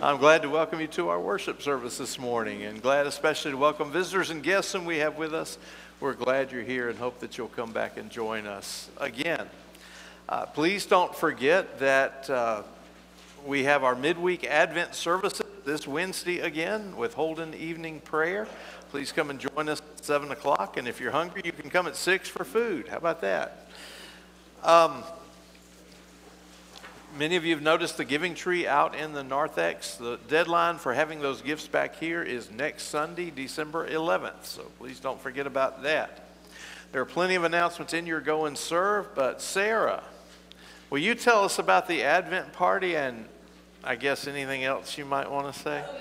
I'm glad to welcome you to our worship service this morning, and glad especially to welcome visitors and guests whom we have with us. We're glad you're here and hope that you'll come back and join us again. Please don't forget that we have our midweek Advent services this Wednesday again with Holden Evening Prayer. Please come and join us at 7 o'clock, and if you're hungry, you can come at 6 for food. How about that? Many of you have noticed the giving tree out in the narthex. The deadline for having those gifts back here is next Sunday, December 11th, so please don't forget about that. There are plenty of announcements in your Go and Serve, but Sarah, will you tell us about the Advent party and I guess anything else you might want to say?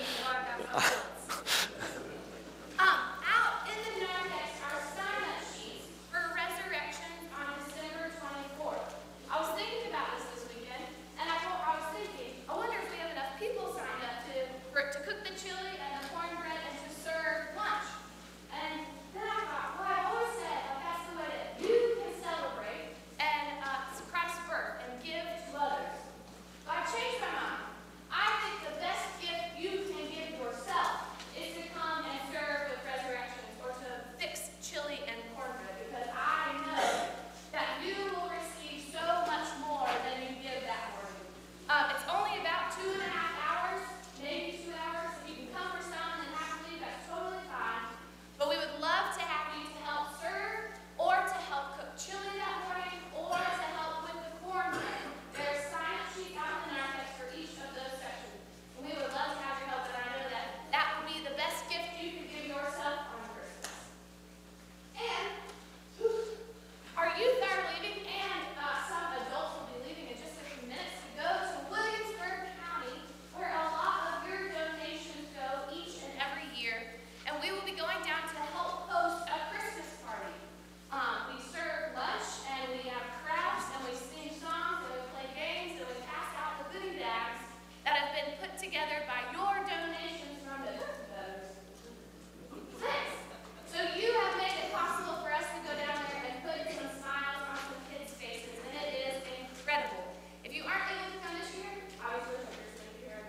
Out in the narthex are sign-up sheets for Resurrections on December 24th. I was thinking about this weekend, and I wonder if we have enough people signed up to cook the chili and the cornbread and to serve lunch. And then I thought, well, I always said that's the way that you can celebrate and Christ's birth and give to others. But I changed my mind. I think the best gift you can give yourself is to come and serve with Resurrections or to fix chili and cornbread, because I know that you will receive so much more than you give that morning. It's only about 2.5 hours, maybe 2 hours. If you can come for some and then have to leave, that's totally fine. But we would love to have you to help serve or to help cook chili that morning or to help with the cornbread. There's sign-up sheets out in the narthex for each of those sections. And we would love to have your help, and I know that would be the best gift you can give yourself on Christmas. And our youth are leaving, and some adults will be leaving in just a few minutes to go to Williamsburg County, where a lot of your donations go each and every year. And we will be going down to help host a Christmas party. We serve lunch, and we have crafts, and we sing songs, and we play games, and we pass out the goodie bags that have been put together by your donations from the Thanks. So you have made it possible for us to go down there and put some smiles on some kids' faces, and it is incredible. If you aren't able to come this year, I was wish I could stay here.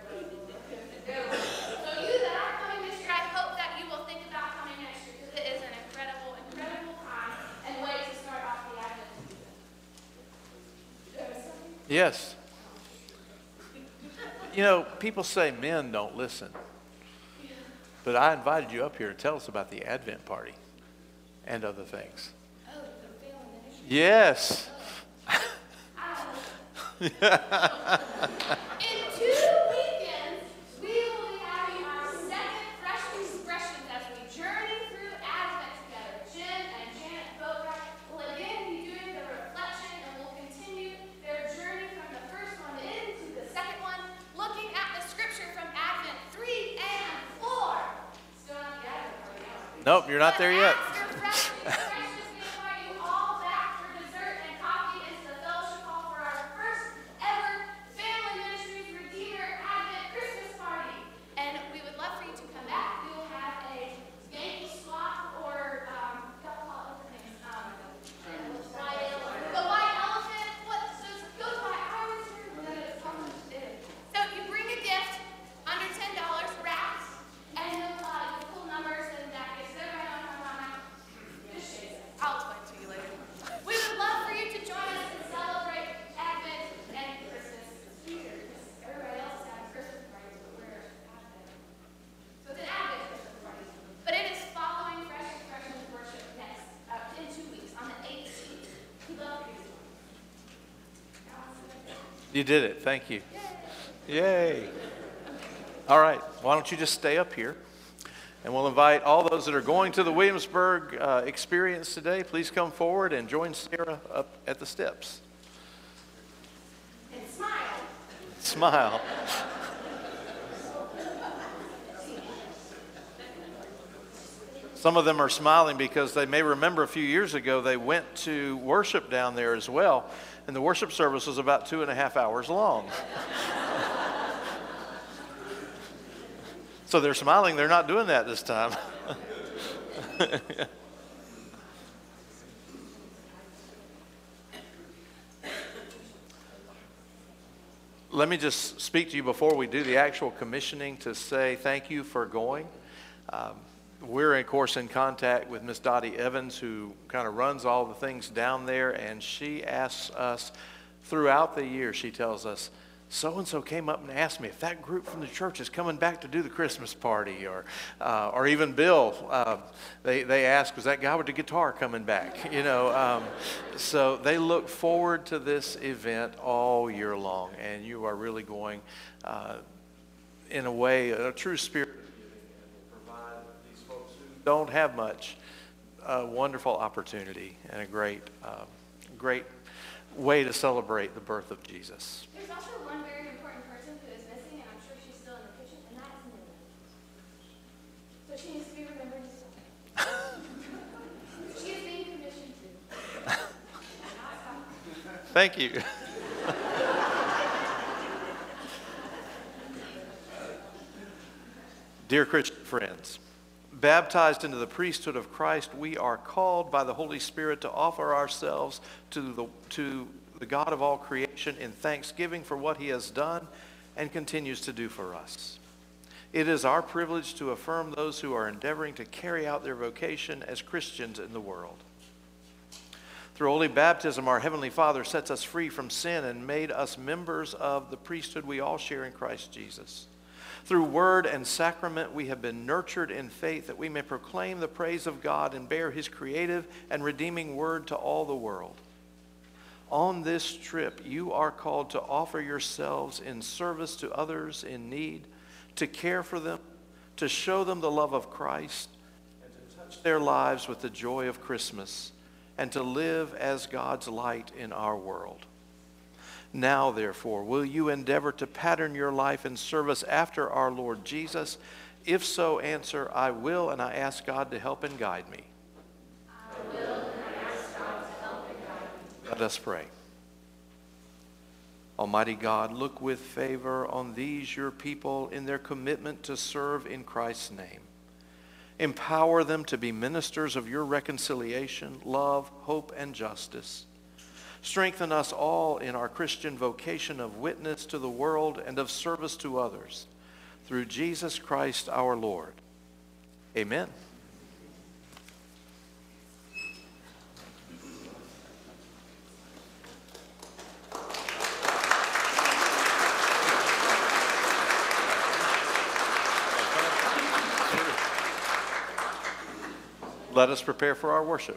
So you that are coming this year, I hope that you will think about coming next year, because it is an incredible, incredible time and way to start off the Advent season. Yes. You know, people say men don't listen. But I invited you up here to tell us about the Advent party and other things. Oh, the family ministry. Yes. In 2 weekends, we will be having our second Fresh Expressions as we journey through Advent together. Jim and Janet Bogart will again be doing the reflection and will continue their journey from the first one into the second one, looking at the scripture from Advent 3 and 4. Still not the Advent party, no. Nope, you're not there yet. After Fresh Expressions, we invite you all back for dessert and coffee into the fellowship hall for our first ever Family Ministries Redeemer Advent Christmas party. And we would love for you to come back. We will have a Yankee swap or couple of other things. The white elephant. What? So it goes by hours here. So you bring a gift under $10 wrapped, and you pull numbers, and that gets it right on. Just shake it. I'll explain to you later. We would love for you to join us and celebrate Advent and Christmas here. Everybody else has Christmas parties, but we're Advent. So it's an Advent Christmas party. But it is following Fresh Expressions worship next, in 2 weeks, on the 18th. We love you. You did it. Thank you. Yay. All right. Why don't you just stay up here? And we'll invite all those that are going to the Williamsburg experience today. Please come forward and join Sarah up at the steps. And smile. Smile. Some of them are smiling because they may remember a few years ago they went to worship down there as well, and the worship service was about 2.5 hours long. So they're smiling. They're not doing that this time. Let me just speak to you before we do the actual commissioning to say thank you for going. We're, of course, in contact with Miss Dottie Evans, who kind of runs all the things down there, and she asks us throughout the year, she tells us, so-and-so came up and asked me if that group from the church is coming back to do the Christmas party, or even Bill, they asked, was that guy with the guitar coming back? So they look forward to this event all year long, and you are really going, in a way, a true spirit of giving, and will provide these folks who don't have much, a wonderful opportunity and a great way to celebrate the birth of Jesus. There's also one very important person who is missing, and I'm sure she's still in the kitchen, and that is Nina. So she needs to be remembered as well. She is being commissioned too. Thank you. Dear Christian friends, baptized into the priesthood of Christ, we are called by the Holy Spirit to offer ourselves to the God of all creation in thanksgiving for what he has done and continues to do for us. It is our privilege to affirm those who are endeavoring to carry out their vocation as Christians in the world. Through holy baptism, our Heavenly Father sets us free from sin and made us members of the priesthood we all share in Christ Jesus. Through word and sacrament, we have been nurtured in faith that we may proclaim the praise of God and bear his creative and redeeming word to all the world. On this trip, you are called to offer yourselves in service to others in need, to care for them, to show them the love of Christ, and to touch their lives with the joy of Christmas, and to live as God's light in our world. Now, therefore, will you endeavor to pattern your life in service after our Lord Jesus? If so, answer, I will, and I ask God to help and guide me. I will, and I ask God to help and guide me. Let us pray. Almighty God, look with favor on these your people in their commitment to serve in Christ's name. Empower them to be ministers of your reconciliation, love, hope, and justice. Strengthen us all in our Christian vocation of witness to the world and of service to others. Through Jesus Christ our Lord. Amen. Let us prepare for our worship.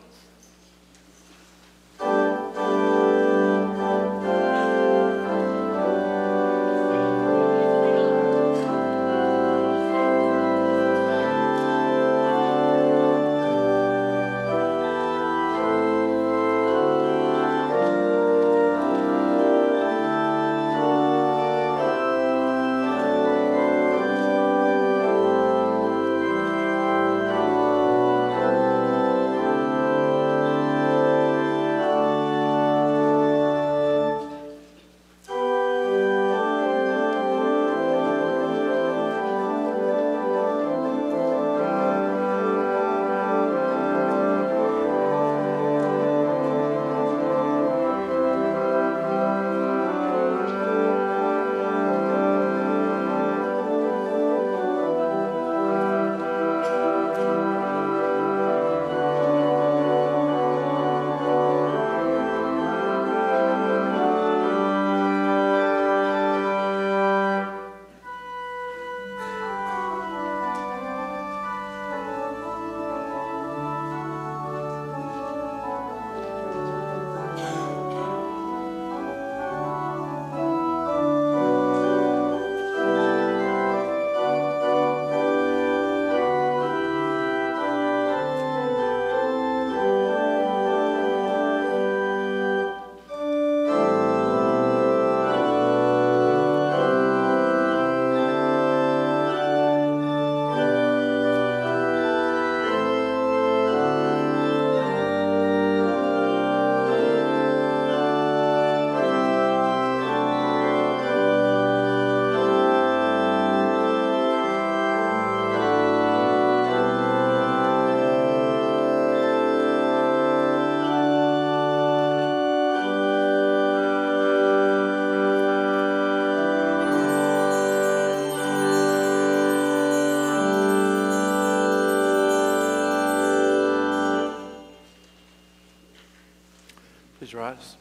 Please rise.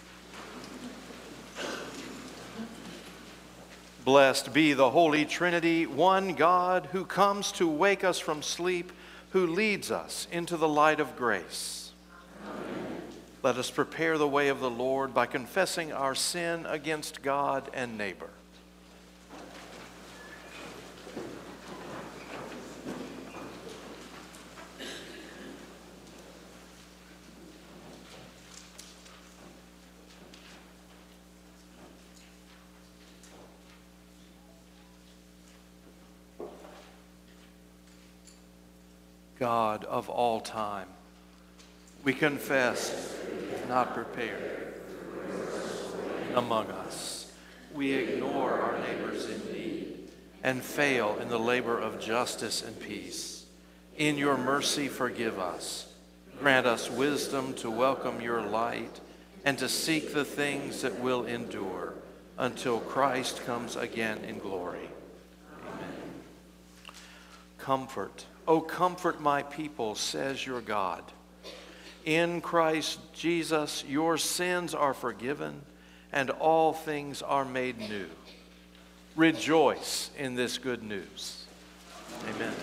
Blessed be the Holy Trinity, one God, who comes to wake us from sleep, who leads us into the light of grace. Amen. Let us prepare the way of the Lord by confessing our sin against God and neighbor. God of all time, we confess not prepared among us. We ignore our neighbors in need and fail in the labor of justice and peace. In your mercy, forgive us. Grant us wisdom to welcome your light and to seek the things that will endure until Christ comes again in glory. Amen. Comfort. O comfort my people, says your God. In Christ Jesus, your sins are forgiven and all things are made new. Rejoice in this good news. Amen.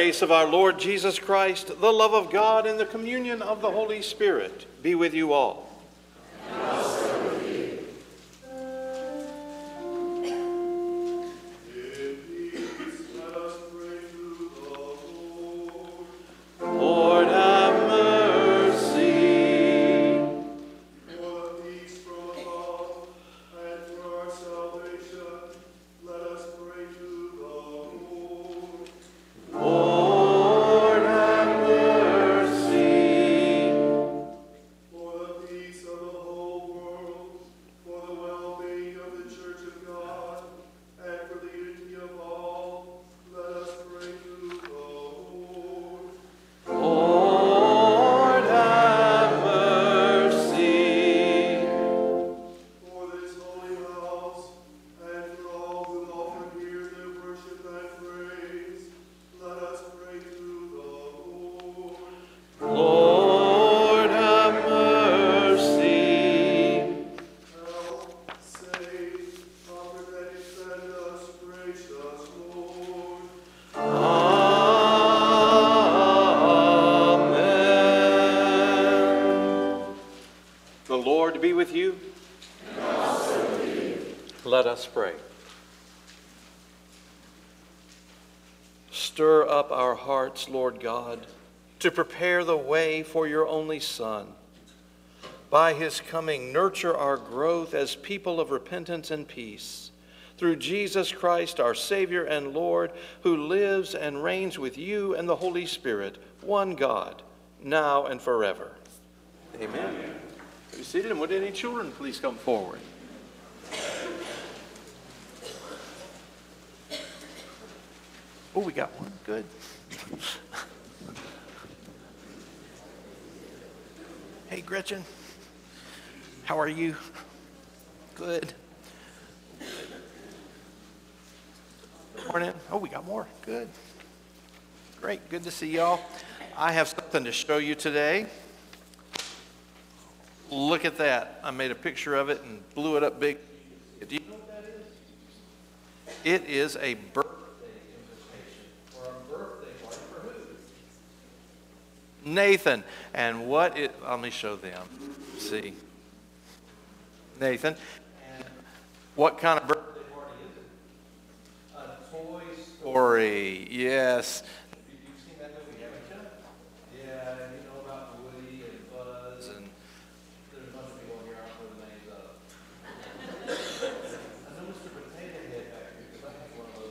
grace of our Lord Jesus Christ, the love of God, and the communion of the Holy Spirit be with you all. And also with you. Lord, have mercy. For the peace from above, and for our salvation, let us pray to the Lord. Lord, have mercy. For the peace of the whole world, for the well-being of the Church of God, and for the unity of all, let us pray to the Lord. Lord, have mercy. For this holy house, and for all who offer here their worship and praise, let us pray to the Lord. Lord, have mercy. Help, save, comfort, and defend us, gracious Lord. Amen. The Lord be with you. And also with you. Let us pray. Stir up our hearts, Lord God, to prepare the way for your only Son. By his coming, nurture our growth as people of repentance and peace. Through Jesus Christ, our Savior and Lord, who lives and reigns with you and the Holy Spirit, one God, now and forever. Amen. Be seated, and would any children please come forward? Oh, we got one. Good. Hey, Gretchen. How are you? Good. Morning. Oh, we got more. Good. Great. Good to see y'all. I have something to show you today. Look at that. I made a picture of it and blew it up big. Do you know what that is? It is a birthday invitation for a birthday party for who? Nathan. And let me show them. See. Nathan. And what kind of birthday party is it? A Toy Story. Yes. You've seen that movie, haven't you? Yeah, you know about Woody and Buzz, and there's a bunch of people here I don't know the names of. I know Mr. Potato Head back here because I have one of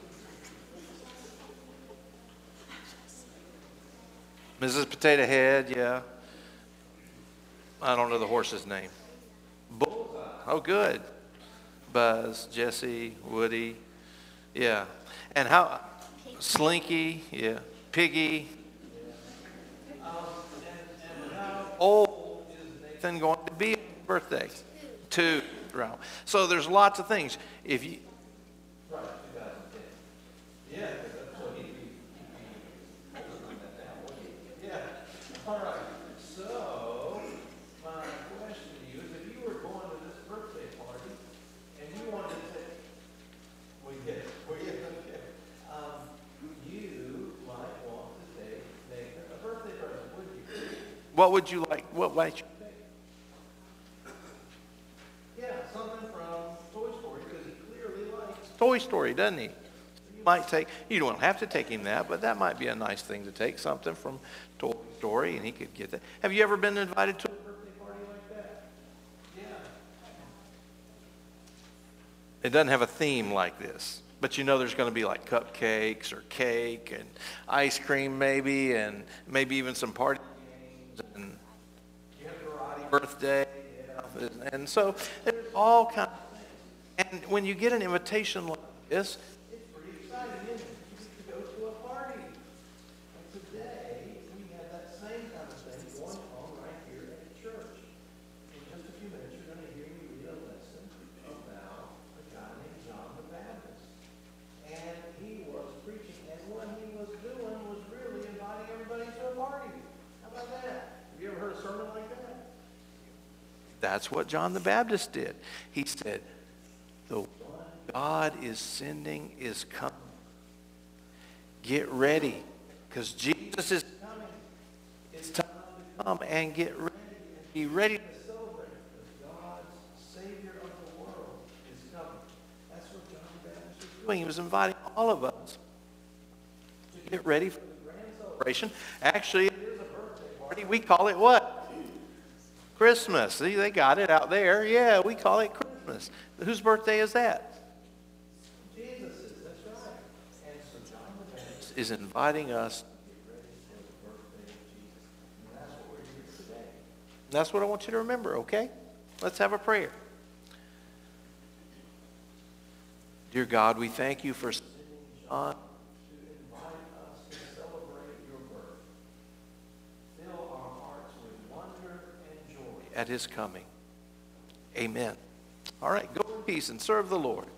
those. Mrs. Potato Head, yeah. I don't know the horse's name. Bullseye. Oh, good. Buzz, Jesse, Woody, yeah. And how? Slinky, yeah. Piggy. And how old is Nathan going to be on his birthday? 2. Right. So there's lots of things. If you. Right, 2010. Yeah, that's what he'd be holding that down, wouldn't he? Yeah. All right. So, my question to you is, if you were going to this birthday party and you wanted to take, we did, okay. You might want to take Nathan a birthday present, wouldn't you? What would you like? What might you take? Yeah, something from Toy Story, because he clearly likes Toy Story, doesn't he? You might take, you don't have to take him that, but that might be a nice thing to take, something from Toy Story, and he could get that. Have you ever been invited to a birthday party like that? Yeah. It doesn't have a theme like this, but you know there's going to be like cupcakes or cake and ice cream maybe, and maybe even some party games, and you have karate birthday, yeah. And so there's all kinds of things. And when you get an invitation like this, it's pretty exciting, isn't it? You get to go to a party. And today, we have that same kind of thing going on right here at the church. In just a few minutes, you're going to hear me read a lesson about a guy named John the Baptist. And he was preaching, and what he was doing was really inviting everybody to a party. How about that? Have you ever heard a sermon like that? That's what John the Baptist did. He said, the one God is sending is coming. Get ready. because Jesus is coming. It's time to come and get ready. Be ready to celebrate because God's Savior of the world is coming. That's what John the Baptist was doing. He was inviting all of us to get ready for the grand celebration. Actually, it is a birthday party. We call it what? Christmas. See, they got it out there. Yeah, we call it Christmas. Whose birthday is that? Jesus'. That's right. And so John the Baptist is inviting us to get ready for the birthday of Jesus. And that's what we're here today. That's what I want you to remember, okay? Let's have a prayer. Dear God, we thank you for sending John to invite us to celebrate your birth. Fill our hearts with wonder and joy at his coming. Amen. All right, go in peace and serve the Lord.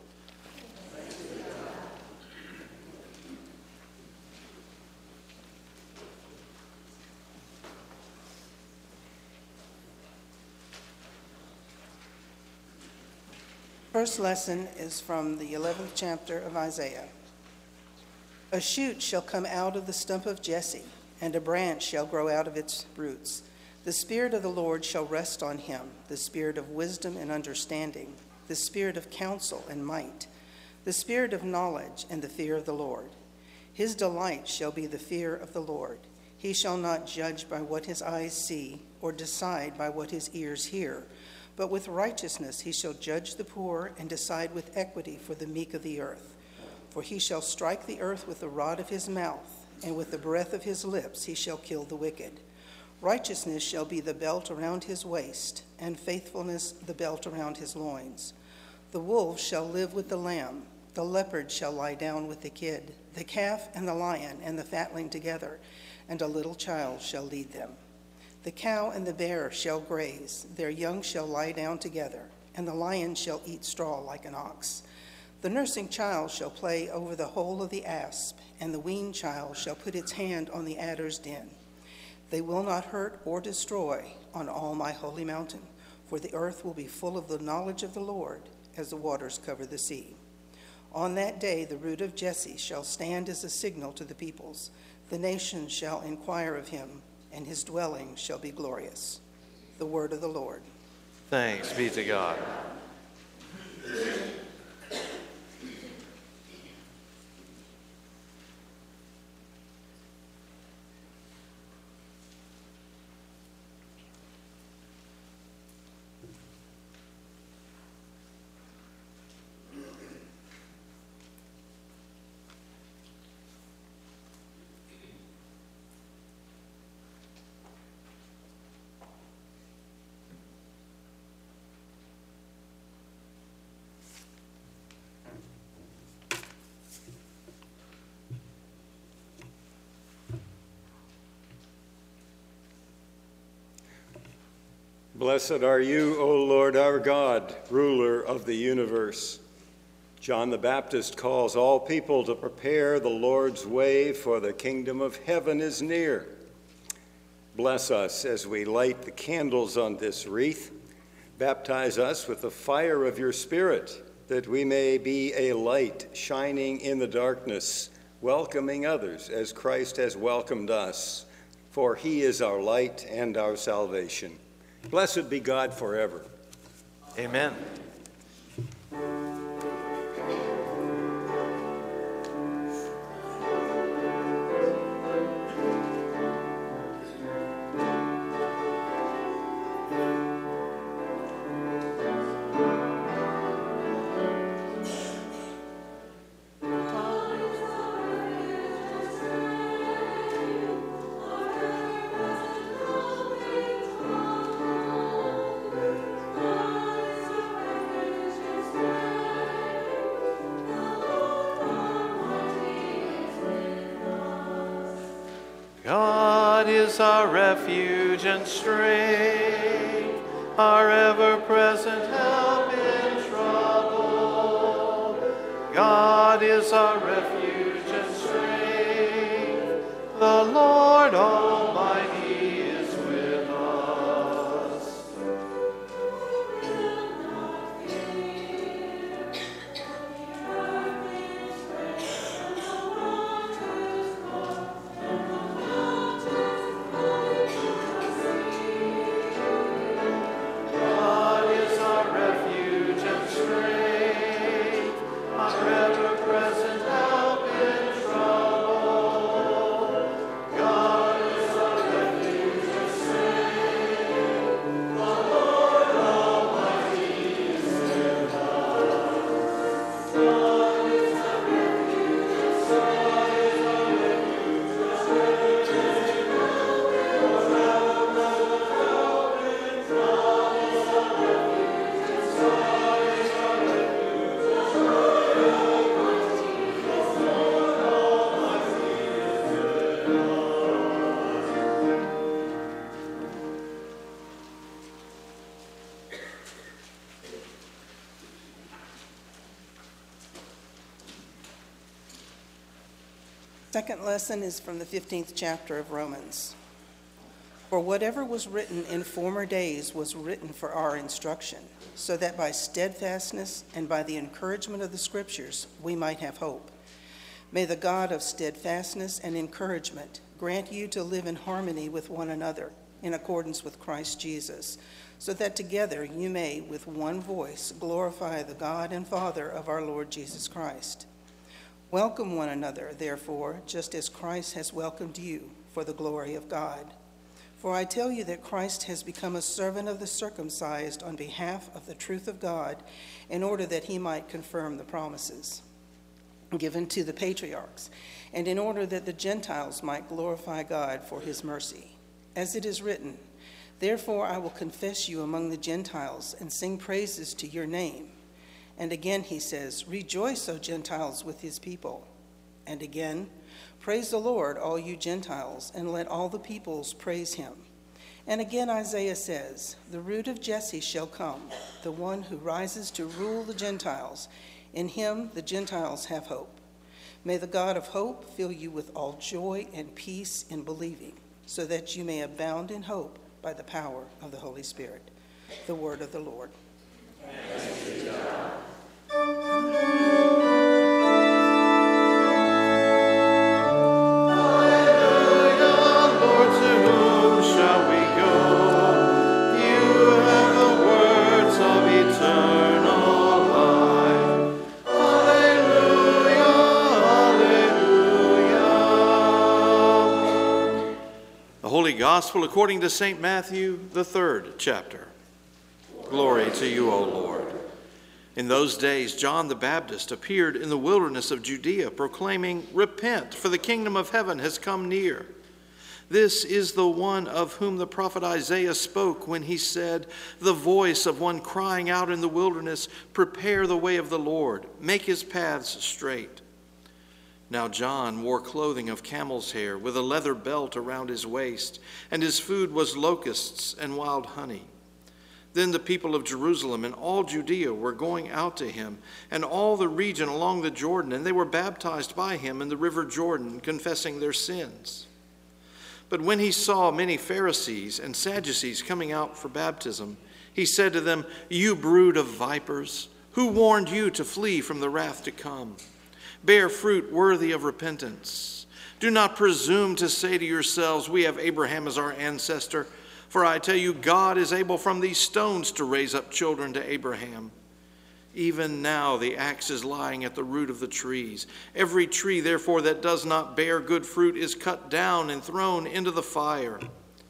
First lesson is from the 11th chapter of Isaiah. A shoot shall come out of the stump of Jesse, and a branch shall grow out of its roots. The Spirit of the Lord shall rest on him, the Spirit of wisdom and understanding, the Spirit of counsel and might, the Spirit of knowledge and the fear of the Lord. His delight shall be the fear of the Lord. He shall not judge by what his eyes see, or decide by what his ears hear, but with righteousness he shall judge the poor and decide with equity for the meek of the earth. For he shall strike the earth with the rod of his mouth, and with the breath of his lips he shall kill the wicked. Righteousness shall be the belt around his waist, and faithfulness the belt around his loins. The wolf shall live with the lamb, the leopard shall lie down with the kid, the calf and the lion and the fatling together, and a little child shall lead them. The cow and the bear shall graze, their young shall lie down together, and the lion shall eat straw like an ox. The nursing child shall play over the hole of the asp, and the weaned child shall put its hand on the adder's den. They will not hurt or destroy on all my holy mountain, for the earth will be full of the knowledge of the Lord as the waters cover the sea. On that day the root of Jesse shall stand as a signal to the peoples. The nations shall inquire of him, and his dwelling shall be glorious. The word of the Lord. Thanks be to God. Blessed are you, O Lord our God, ruler of the universe. John the Baptist calls all people to prepare the Lord's way, for the kingdom of heaven is near. Bless us as we light the candles on this wreath. Baptize us with the fire of your Spirit, that we may be a light shining in the darkness, welcoming others as Christ has welcomed us, for he is our light and our salvation. Blessed be God forever. Amen. God is our refuge and strength, our ever-present help in trouble. God is our refuge and strength, the Lord Almighty is with us. Second lesson is from the 15th chapter of Romans. For whatever was written in former days was written for our instruction, so that by steadfastness and by the encouragement of the Scriptures we might have hope. May the God of steadfastness and encouragement grant you to live in harmony with one another in accordance with Christ Jesus, so that together you may with one voice glorify the God and Father of our Lord Jesus Christ. Welcome one another, therefore, just as Christ has welcomed you for the glory of God. For I tell you that Christ has become a servant of the circumcised on behalf of the truth of God, in order that he might confirm the promises given to the patriarchs, and in order that the Gentiles might glorify God for his mercy. As it is written, therefore I will confess you among the Gentiles and sing praises to your name. And again he says, rejoice, O Gentiles, with his people. And again, praise the Lord, all you Gentiles, and let all the peoples praise him. And again Isaiah says, the root of Jesse shall come, the one who rises to rule the Gentiles. In him the Gentiles have hope. May the God of hope fill you with all joy and peace in believing, so that you may abound in hope by the power of the Holy Spirit. The word of the Lord. Thanks be to God. Gospel according to St. Matthew, the 3rd chapter. Glory to you, O Lord. In those days, John the Baptist appeared in the wilderness of Judea, proclaiming, repent, for the kingdom of heaven has come near. This is the one of whom the prophet Isaiah spoke when he said, the voice of one crying out in the wilderness, prepare the way of the Lord, make his paths straight. Now John wore clothing of camel's hair with a leather belt around his waist, and his food was locusts and wild honey. Then the people of Jerusalem and all Judea were going out to him, and all the region along the Jordan, and they were baptized by him in the river Jordan, confessing their sins. But when he saw many Pharisees and Sadducees coming out for baptism, he said to them, you brood of vipers, who warned you to flee from the wrath to come? Bear fruit worthy of repentance. Do not presume to say to yourselves, we have Abraham as our ancestor. For I tell you, God is able from these stones to raise up children to Abraham. Even now the axe is lying at the root of the trees. Every tree, therefore, that does not bear good fruit is cut down and thrown into the fire.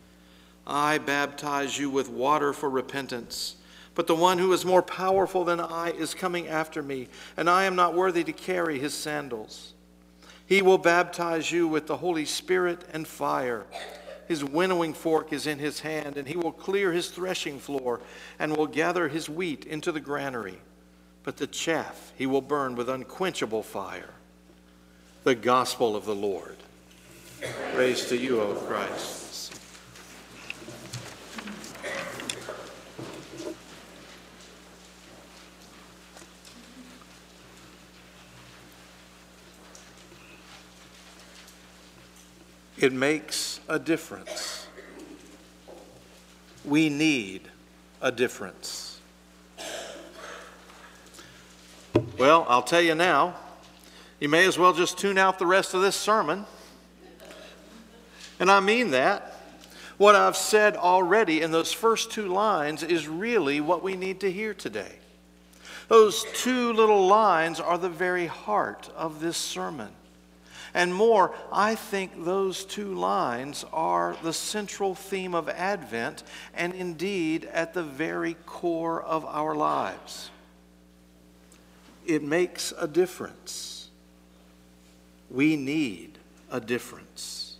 I baptize you with water for repentance. But the one who is more powerful than I is coming after me, and I am not worthy to carry his sandals. He will baptize you with the Holy Spirit and fire. His winnowing fork is in his hand, and he will clear his threshing floor and will gather his wheat into the granary. But the chaff he will burn with unquenchable fire. The gospel of the Lord. Praise to you, O Christ. It makes a difference. We need a difference. Well, I'll tell you now, you may as well just tune out the rest of this sermon. And I mean that. What I've said already in those first two lines is really what we need to hear today. Those two little lines are the very heart of this sermon. And more, I think those two lines are the central theme of Advent, and indeed at the very core of our lives. It makes a difference. We need a difference.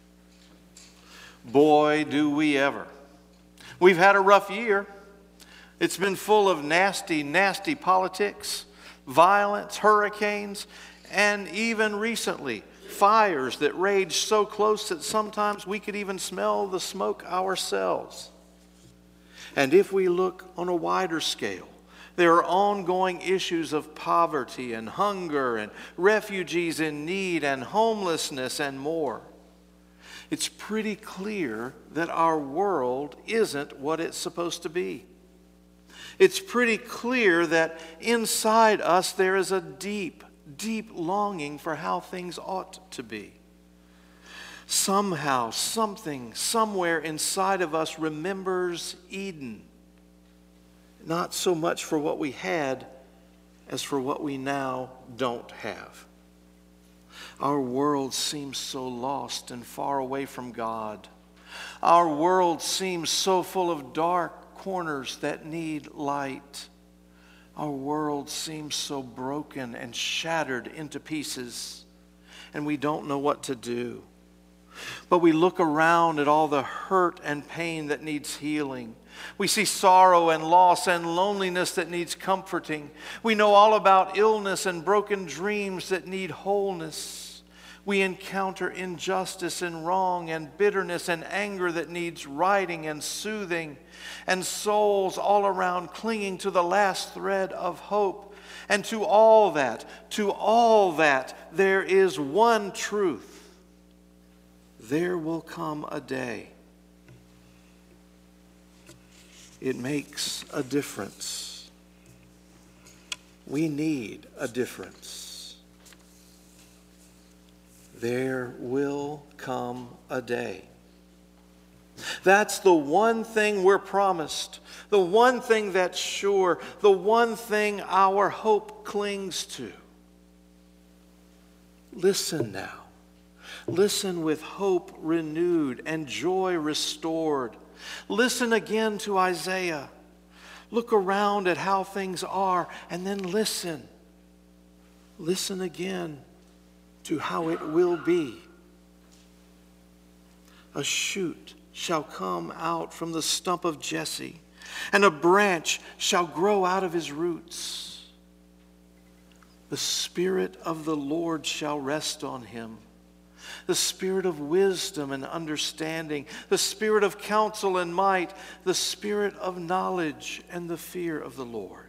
Boy, do we ever. We've had a rough year. It's been full of nasty, nasty politics, violence, hurricanes, and even recently, fires that raged so close that sometimes we could even smell the smoke ourselves. And if we look on a wider scale, There are ongoing issues of poverty and hunger and refugees in need and homelessness and more. It's pretty clear that our world isn't what it's supposed to be. It's pretty clear that inside us there is a deep, deep longing for how things ought to be. Somehow, something, somewhere inside of us remembers Eden. Not so much for what we had as for what we now don't have. Our world seems so lost and far away from God. Our world seems so full of dark corners that need light. Our world seems so broken and shattered into pieces, and we don't know what to do. But we look around at all the hurt and pain that needs healing. We see sorrow and loss and loneliness that needs comforting. We know all about illness and broken dreams that need wholeness. We encounter injustice and wrong and bitterness and anger that needs righting and soothing, and souls all around clinging to the last thread of hope. And to all that, there is one truth. There will come a day. It makes a difference. We need a difference. There will come a day. That's the one thing we're promised, the one thing that's sure, the one thing our hope clings to. Listen now. Listen with hope renewed and joy restored. Listen again to Isaiah. Look around at how things are and then listen. Listen again to how it will be. A shoot shall come out from the stump of Jesse, and a branch shall grow out of his roots. The Spirit of the Lord shall rest on him. The Spirit of wisdom and understanding, the Spirit of counsel and might, the Spirit of knowledge and the fear of the Lord.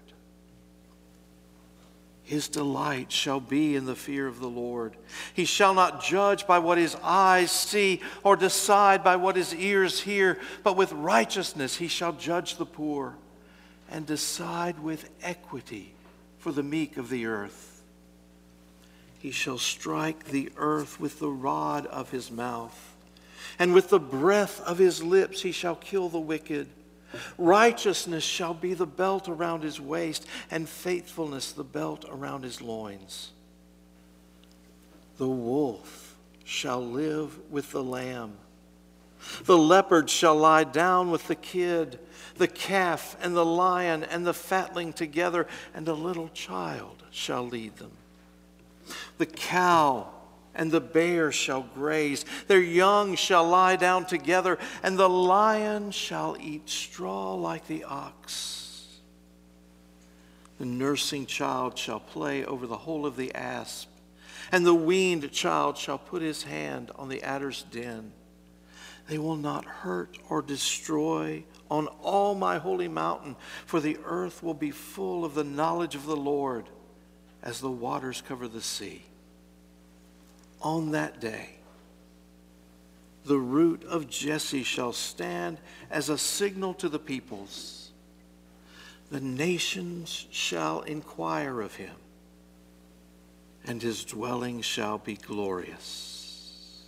His delight shall be in the fear of the Lord. He shall not judge by what his eyes see or decide by what his ears hear, but with righteousness he shall judge the poor and decide with equity for the meek of the earth. He shall strike the earth with the rod of his mouth, and with the breath of his lips he shall kill the wicked. Righteousness shall be the belt around his waist, and faithfulness the belt around his loins. The wolf shall live with the lamb. The leopard shall lie down with the kid, the calf and the lion and the fatling together, and a little child shall lead them. The cow and the bear shall graze. Their young shall lie down together, and the lion shall eat straw like the ox. The nursing child shall play over the hole of the asp, and the weaned child shall put his hand on the adder's den. They will not hurt or destroy on all my holy mountain, for the earth will be full of the knowledge of the Lord as the waters cover the sea. On that day, the root of Jesse shall stand as a signal to the peoples. The nations shall inquire of him, and his dwelling shall be glorious.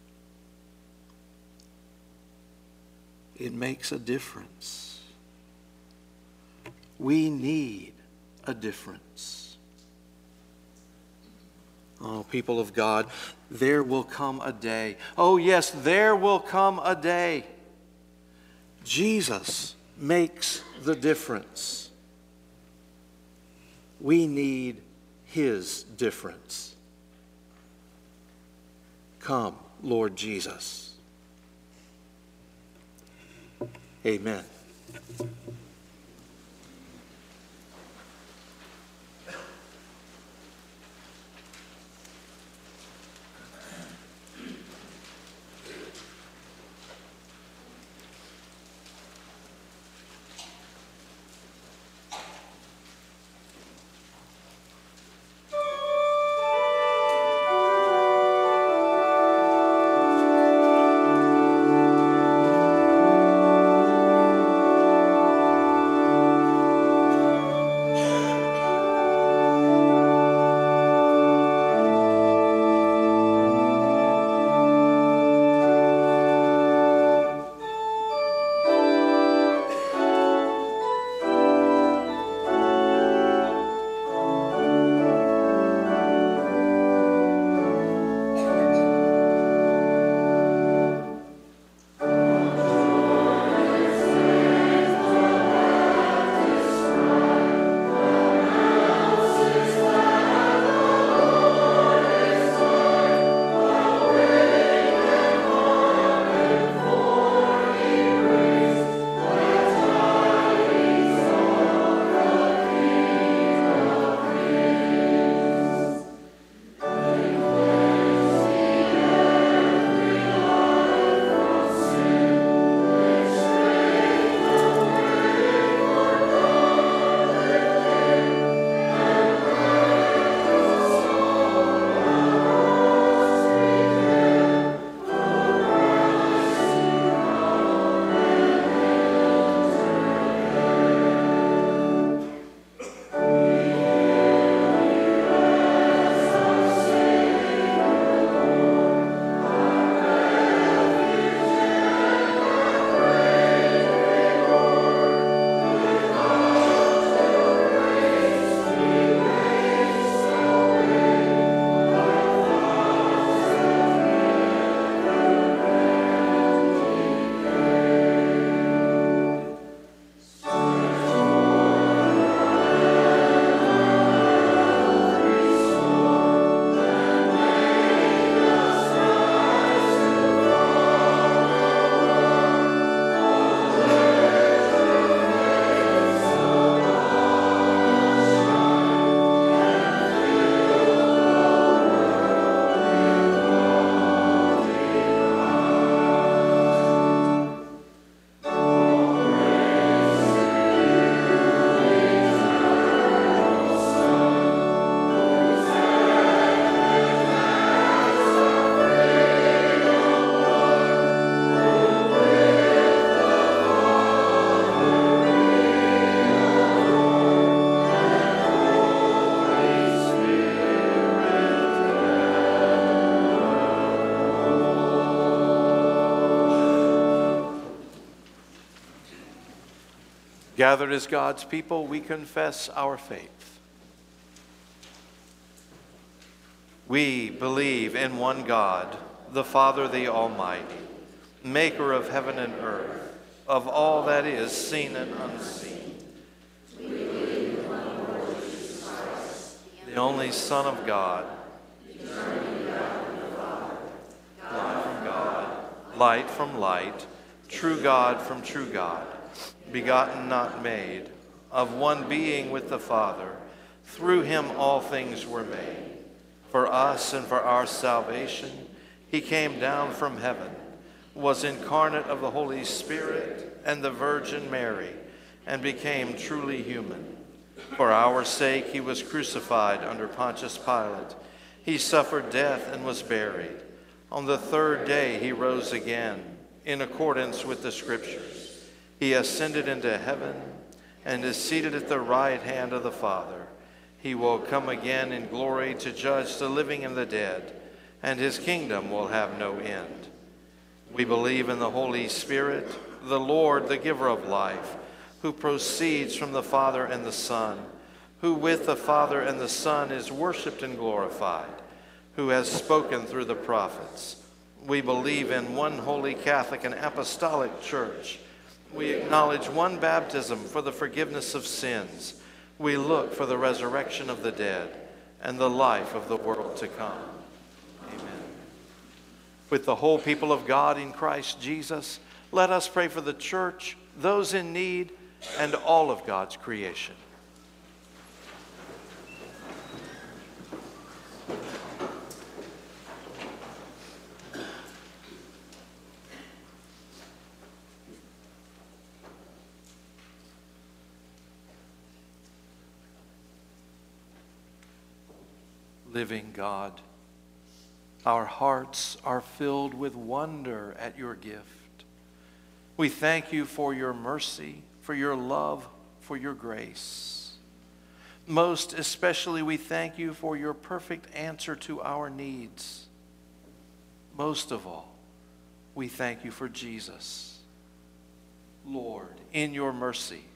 It makes a difference. We need a difference. Oh, people of God, there will come a day. Oh, yes, there will come a day. Jesus makes the difference. We need his difference. Come, Lord Jesus. Amen. Gathered as God's people, we confess our faith. We believe in one God, the Father, the Almighty, maker of heaven and earth, of all that is seen and unseen. We believe in one Lord Jesus Christ, the only Son of God, eternally begotten of the Father, God from God, light from light, true God from true God, begotten, not made, of one being with the Father. Through him all things were made. For us and for our salvation, he came down from heaven, was incarnate of the Holy Spirit and the Virgin Mary, and became truly human. For our sake he was crucified under Pontius Pilate. He suffered death and was buried. On the third day he rose again, in accordance with the Scriptures. He ascended into heaven and is seated at the right hand of the Father. He will come again in glory to judge the living and the dead, and his kingdom will have no end. We believe in the Holy Spirit, the Lord, the giver of life, who proceeds from the Father and the Son, who with the Father and the Son is worshiped and glorified, who has spoken through the prophets. We believe in one holy Catholic and Apostolic Church. We acknowledge one baptism for the forgiveness of sins. We look for the resurrection of the dead and the life of the world to come. Amen. With the whole people of God in Christ Jesus, let us pray for the church, those in need, and all of God's creation. Living God, our hearts are filled with wonder at your gift. We thank you for your mercy, for your love, for your grace. Most especially, we thank you for your perfect answer to our needs. Most of all, we thank you for Jesus. Lord, in your mercy,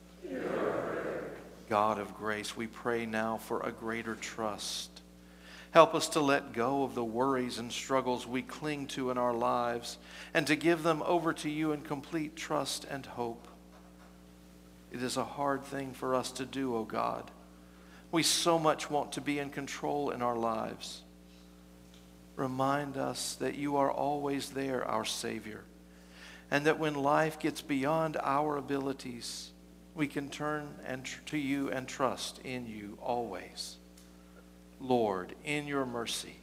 God of grace, we pray now for a greater trust. Help us to let go of the worries and struggles we cling to in our lives and to give them over to you in complete trust and hope. It is a hard thing for us to do, O God. We so much want to be in control in our lives. Remind us that you are always there, our Savior, and that when life gets beyond our abilities, we can turn to you and trust in you always. Lord, in your mercy,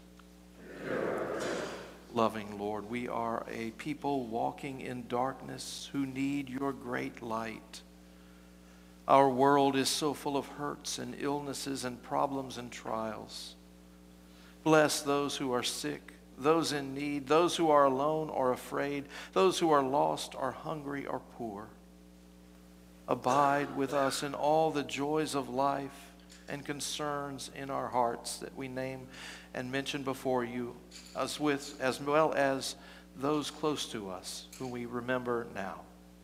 loving Lord, we are a people walking in darkness who need your great light. Our world is so full of hurts and illnesses and problems and trials. Bless those who are sick, those in need, those who are alone or afraid, those who are lost or hungry or poor. Abide with us in all the joys of life and concerns in our hearts that we name and mention before you, as well as those close to us whom we remember now.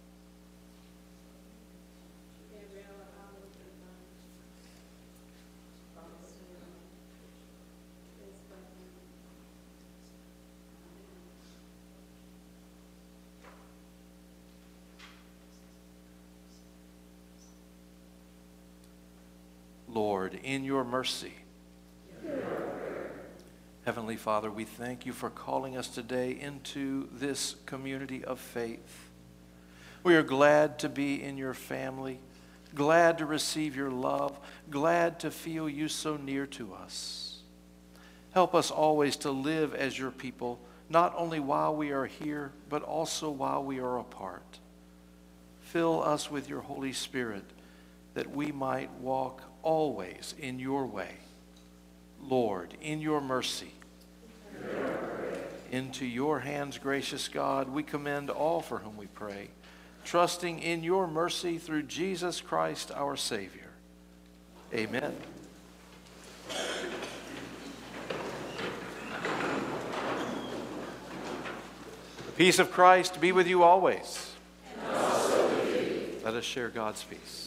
Lord, in your mercy. Heavenly Father, we thank you for calling us today into this community of faith. We are glad to be in your family, glad to receive your love, glad to feel you so near to us. Help us always to live as your people, not only while we are here, but also while we are apart. Fill us with your Holy Spirit, that we might walk always in your way. Lord, in your mercy. Into your hands, gracious God, we commend all for whom we pray, trusting in your mercy through Jesus Christ our Savior. Amen. The peace of Christ be with you always. And also with you. Let us share God's peace.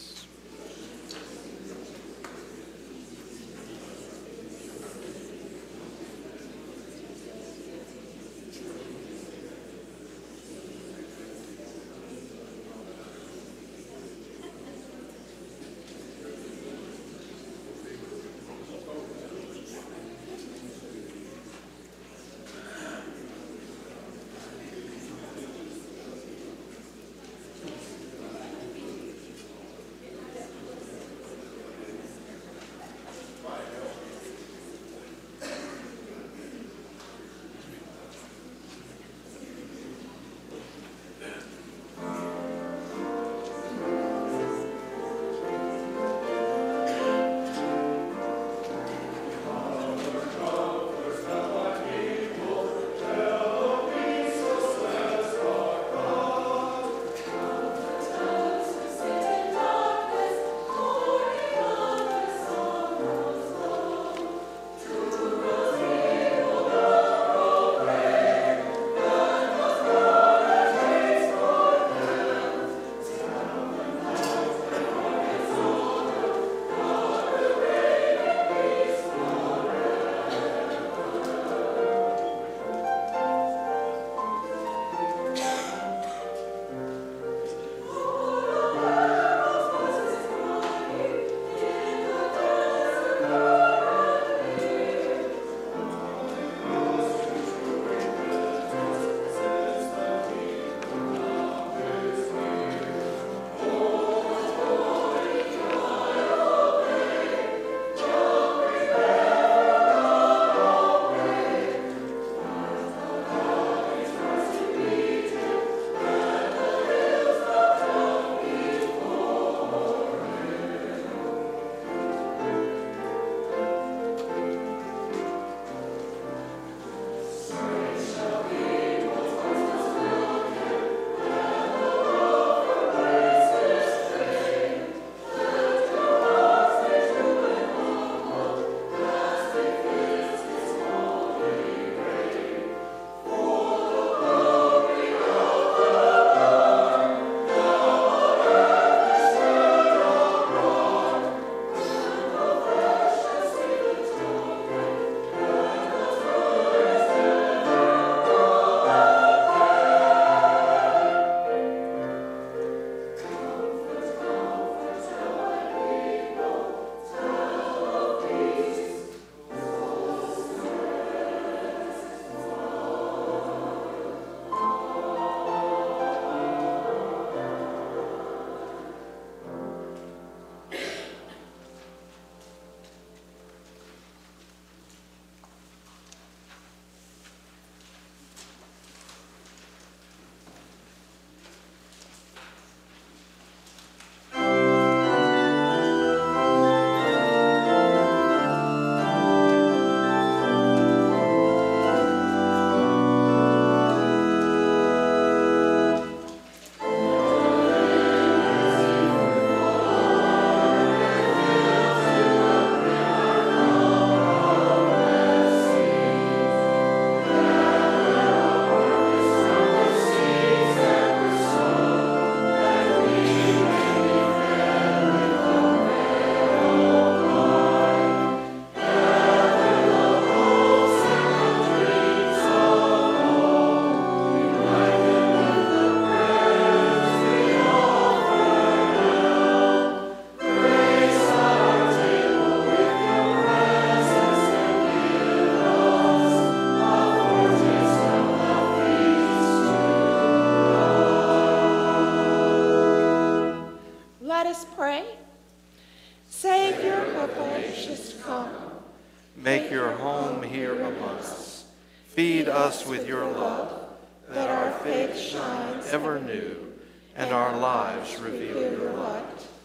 Make your home here among us. Feed us with your love, that our faith shines ever new, and our lives reveal your light.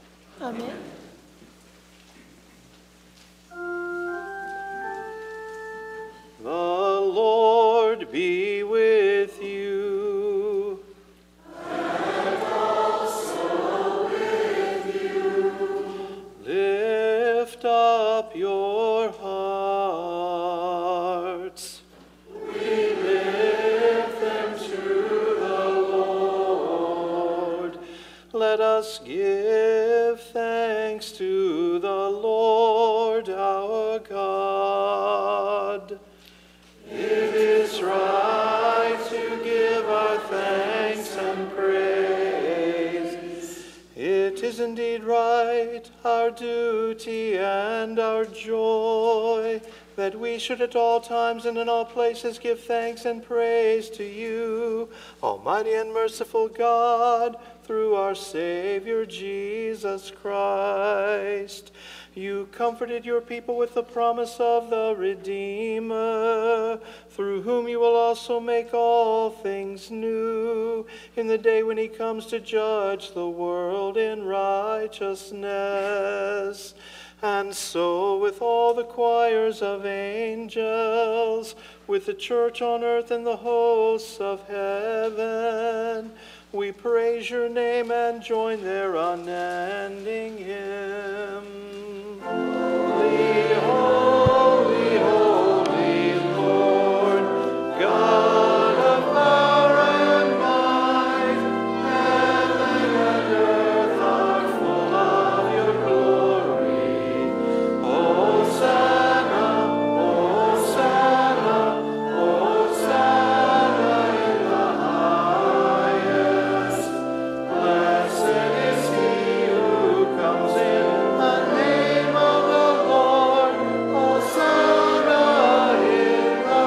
Amen. The Lord be with you. And also with you. Lift up your hearts. We lift them to the Lord. Let us give thanks to the Lord our God. It is right to give our thanks and praise. It is indeed right, our duty and our joy, that we should at all times and in all places give thanks and praise to you, Almighty and merciful God, through our Savior Jesus Christ. You comforted your people with the promise of the Redeemer, through whom you will also make all things new in the day when he comes to judge the world in righteousness. And so, with all the choirs of angels, with the church on earth and the hosts of heaven, we praise your name and join their unending hymn. Holy, holy, holy Lord, God of power and might, heaven and earth are full of your glory. Hosanna, Hosanna, Hosanna in the highest. Blessed is he who comes in the name of the Lord. Hosanna in the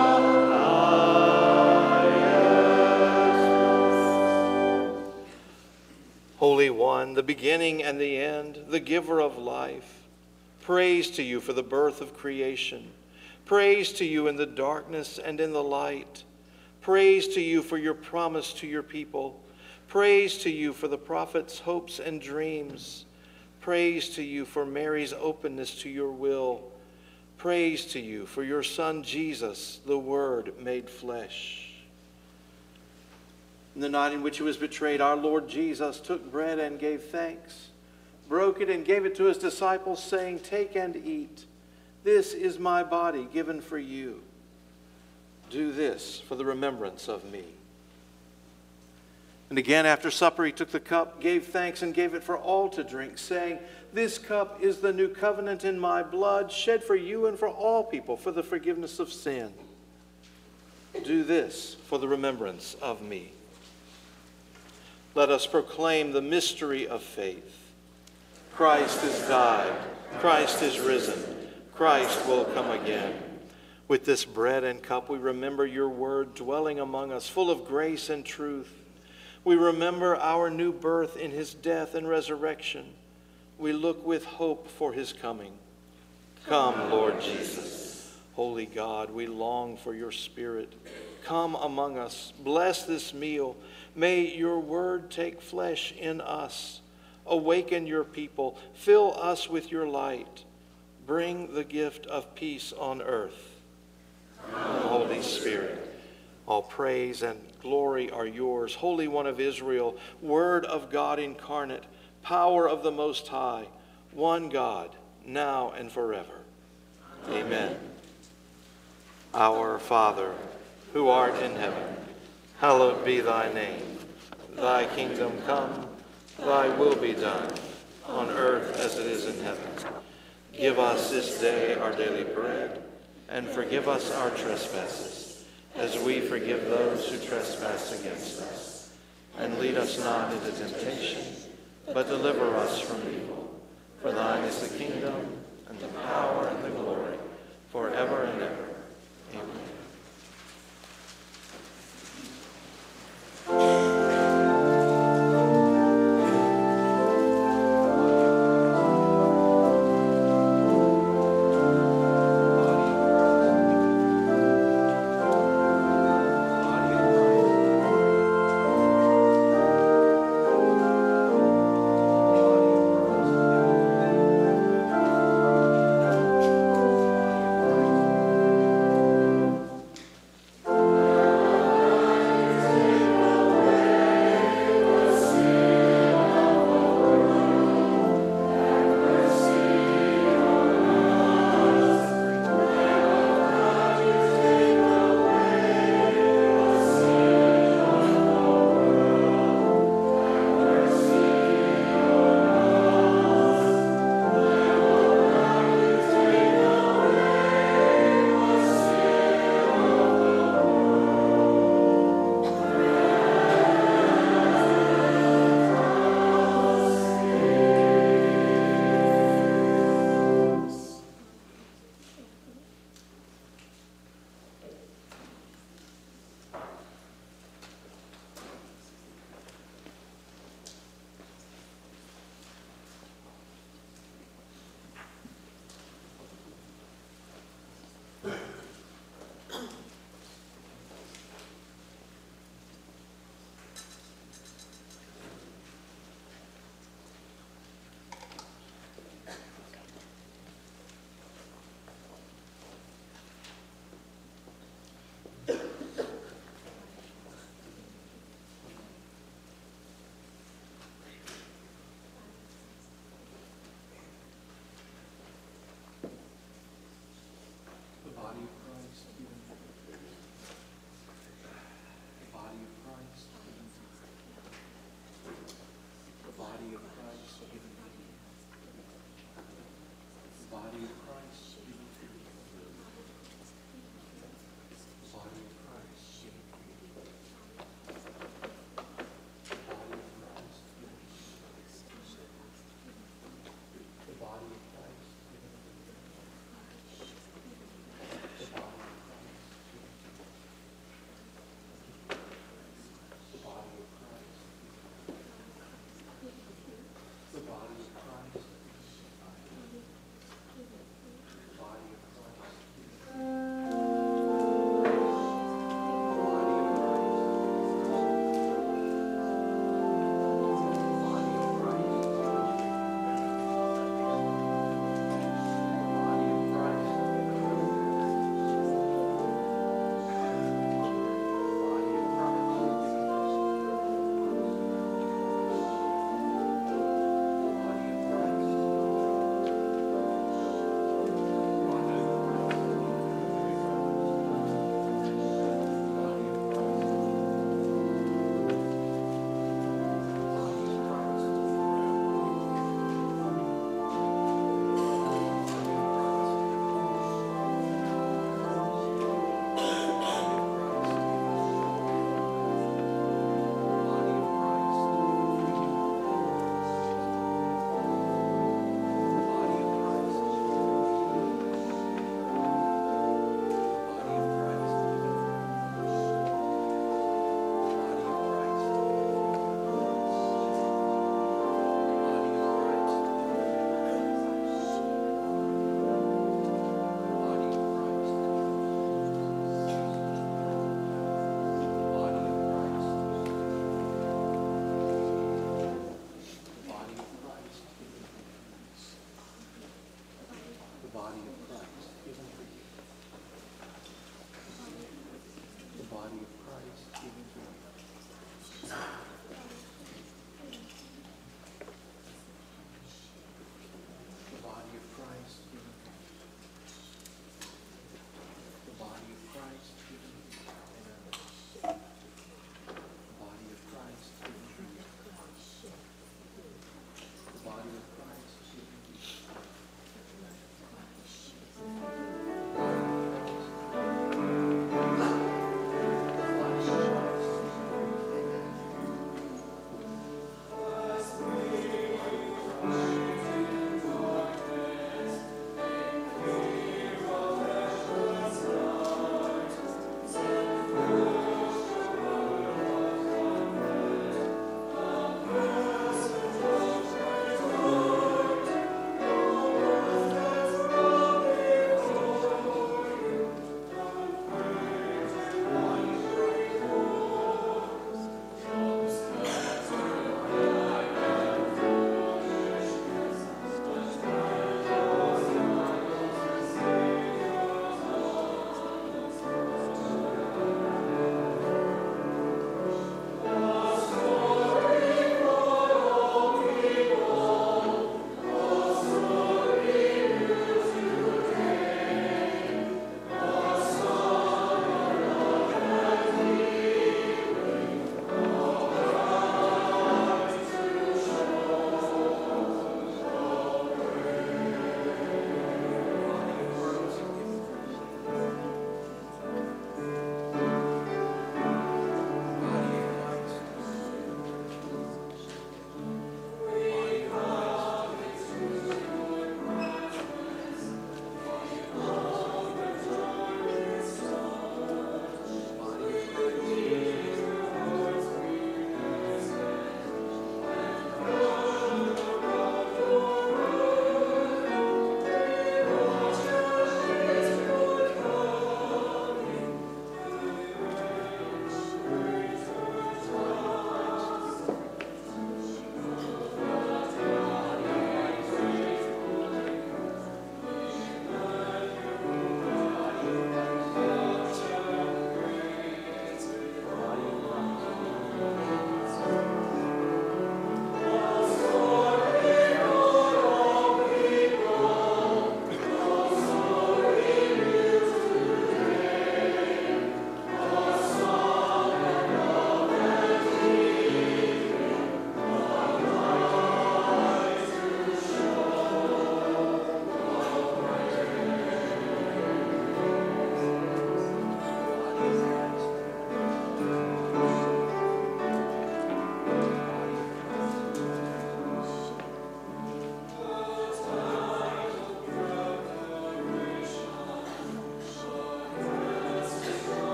highest. Holy One, the beginning and the end, the giver of life, praise to you for the birth of creation. Praise to you in the darkness and in the light. Praise to you for your promise to your people. Praise to you for the prophet's hopes and dreams. Praise to you for Mary's openness to your will. Praise to you for your Son Jesus, the Word made flesh. In the night in which he was betrayed, our Lord Jesus took bread and gave thanks, broke it and gave it to his disciples, saying, "Take and eat. This is my body given for you. Do this for the remembrance of me." And again after supper he took the cup, gave thanks, and gave it for all to drink, saying, "This cup is the new covenant in my blood, shed for you and for all people for the forgiveness of sin. Do this for the remembrance of me." Let us proclaim the mystery of faith. Christ is died. Christ is risen. Christ will come again. With this bread and cup we remember your word dwelling among us, full of grace and truth. We remember our new birth in his death and resurrection. We look with hope for his coming. Come, Lord Jesus. Holy God, we long for your Spirit. Come among us. Bless this meal. May your word take flesh in us. Awaken your people. Fill us with your light. Bring the gift of peace on earth. Come, Holy Spirit. All praise and glory are yours, Holy One of Israel, Word of God incarnate, power of the Most High, one God, now and forever. Amen. Our Father, who art in heaven, hallowed be thy name. Thy kingdom come, thy will be done, on earth as it is in heaven. Give us this day our daily bread, and forgive us our trespasses, as we forgive those who trespass against us. And lead us not into temptation, but deliver us from evil. For thine is the kingdom, and the power, and the glory, forever and ever. Amen.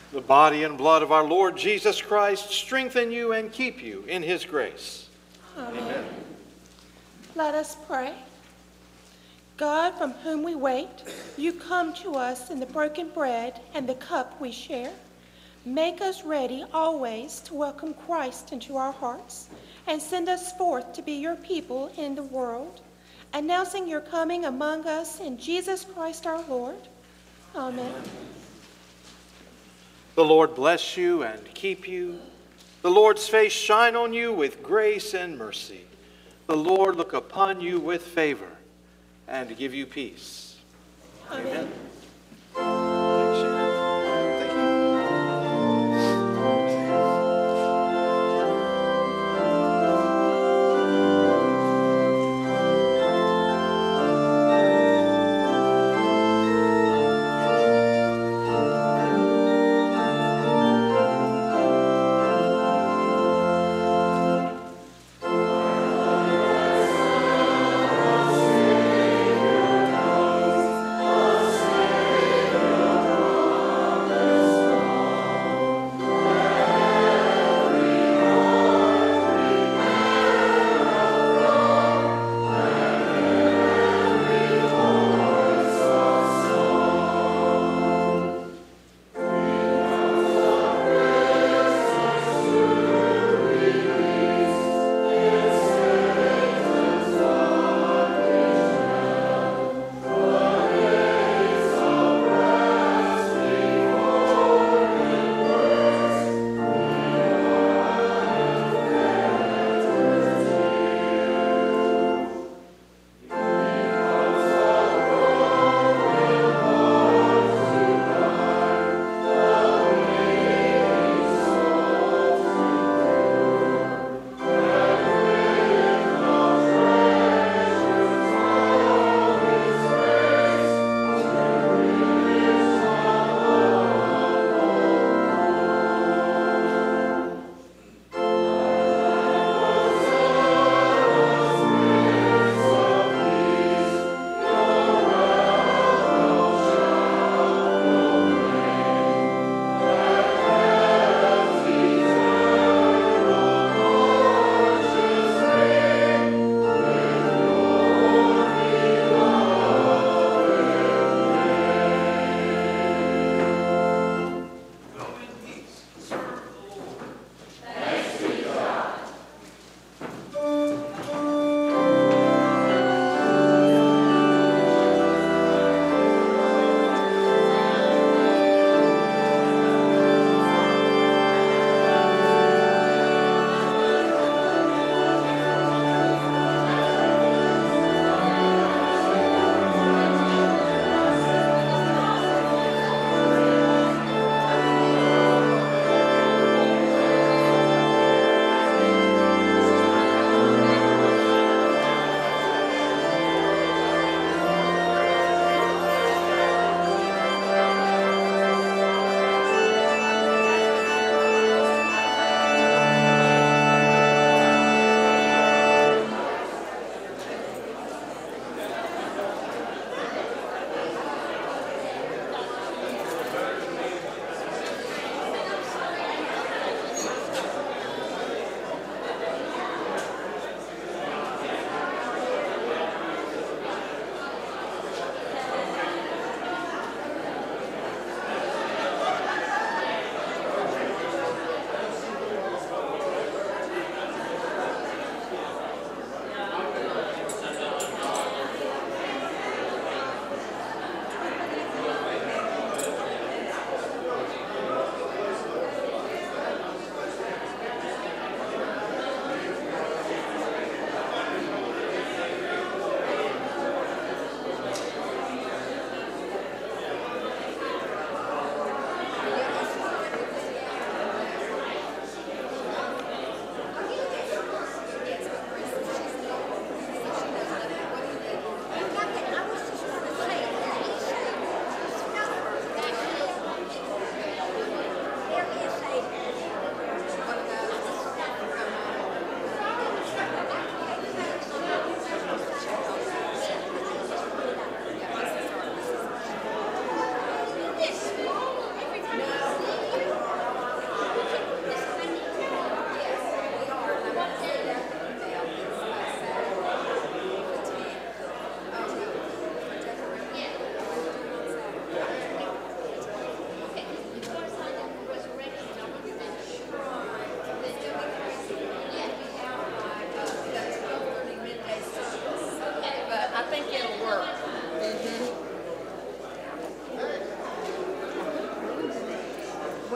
The body and blood of our Lord Jesus Christ strengthen you and keep you in his grace. Amen. Let us pray. God, from whom we wait, you come to us in the broken bread and the cup we share. Make us ready always to welcome Christ into our hearts and send us forth to be your people in the world, announcing your coming among us in Jesus Christ our Lord. Amen. The Lord bless you and keep you. The Lord's face shine on you with grace and mercy. The Lord look upon you with favor and give you peace. Amen. Thanks, Shannon. Thank you. Amen.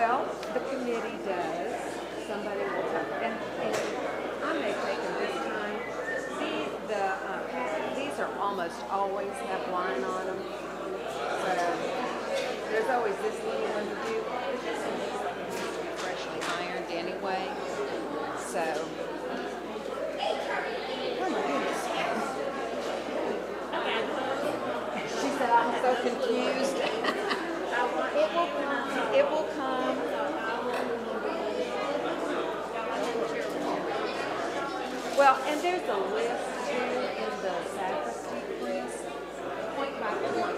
Well, the committee does. Somebody will talk, and I may take them this time. These are almost always have line on them. So there's always this little one to do. But this one looks like it needs to be freshly ironed anyway. So, oh my goodness. She said, I'm so confused. It will come. Well, and there's a list too in the sacristy, please. Point by point.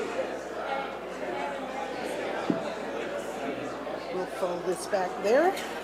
We'll fold this back there.